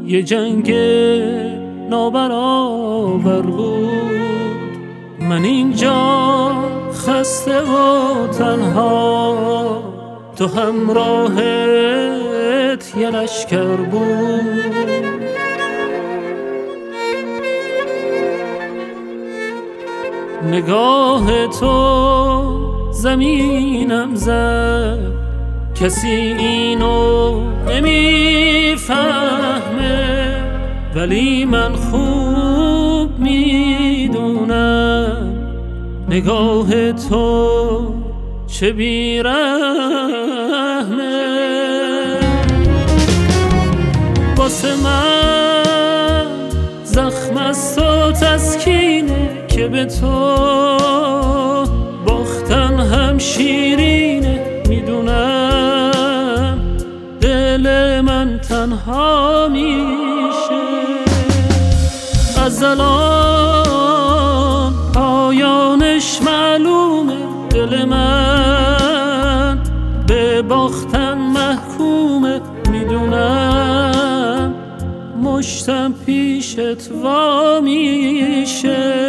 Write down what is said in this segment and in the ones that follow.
یه جنگ نابرابر بود. من اینجا خسته و تنها، تو همراهت یه لشکر بود. نگاه تو زمینم زد، کسی اینو نمیفهمه، ولی من خوب میدونم نگاه تو چه بیرحمه. واسه من زخم است و تسکینه که به تو باختن هم شیرینه. میدونم دل من تنها میشه، از الان پایانش معلومه. دل من به باختن محکومه. میدونم مشتم پیشت وا میشه.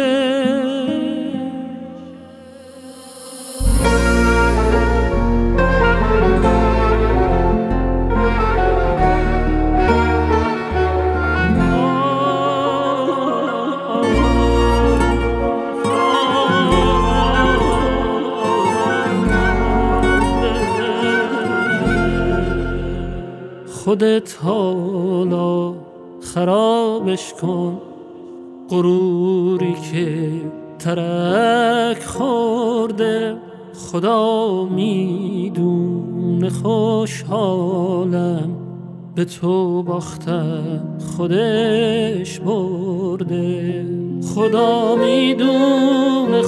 خودت حالا خرابش کن، غروری که ترک خورده. خدا میدونه خوشحالم، به تو باختم خودش برده. خدا میدونه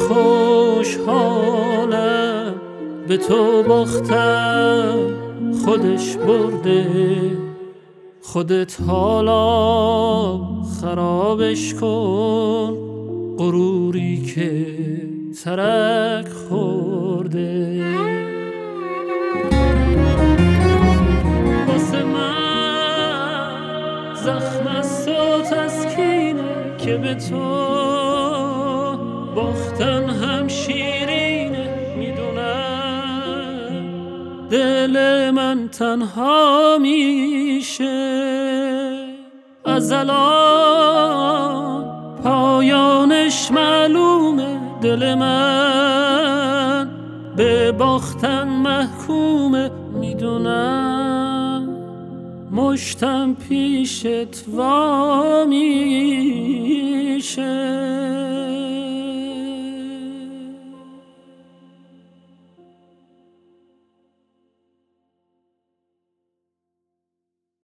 خوشحالم، به تو باختم خودش برده. خودت حالا خرابش کن، غروری که ترک خورده. واسه من زخم است و تسکینه که به تو باختن هم شیرینه. میدونم دل من تنها میشه، از الان پایانش معلومه. دل من به باختن محکومه. میدونم مشتم پیشت وا میشه.